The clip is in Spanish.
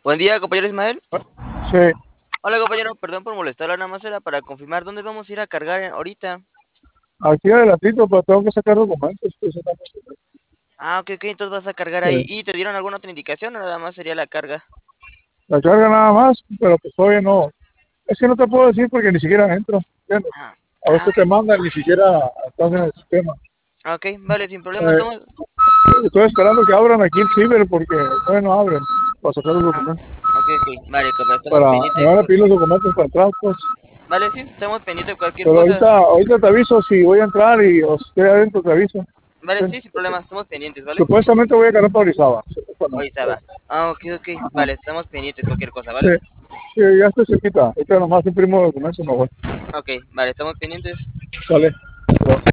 Buen día, compañero Ismael. Sí, Hola, compañero, perdón por molestarlo, nada más era para confirmar dónde vamos a ir a cargar ahorita. aquí adelantito, pero tengo que sacar documentos. Estoy sacando documentos. Ah, ok, ok, entonces vas a cargar ahí. Sí. ¿Y te dieron alguna otra indicación o nada más sería la carga? La carga nada más, pero pues todavía no. Es que no te puedo decir porque ni siquiera entro, ¿entiendes? Ah, A veces ok, te mandan, ni siquiera estás en el sistema. ok, vale, sin problema, Eh, estamos... Estoy esperando que abran aquí el ciber porque todavía no abren para sacar los Ah, documentos. ok, ok, vale, compa, estamos Me pendientes. van a pedir los documentos para entrar, pues. Vale, sí, estamos pendientes de cualquier Pero cosa. ahorita te aviso si voy a entrar y o si estoy adentro, te aviso. Vale, Sí. sí, sin problema, estamos pendientes, ¿vale? Supuestamente voy a cargar para Orizaba. Supuestamente. Ahorita va. Ah, ok, ok, Ajá. vale, estamos pendientes de cualquier cosa, Sí, ¿vale? sí, ya estoy cerquita. Ahorita nomás imprimo los documentos y me voy. Ok, vale, estamos pendientes. Sale.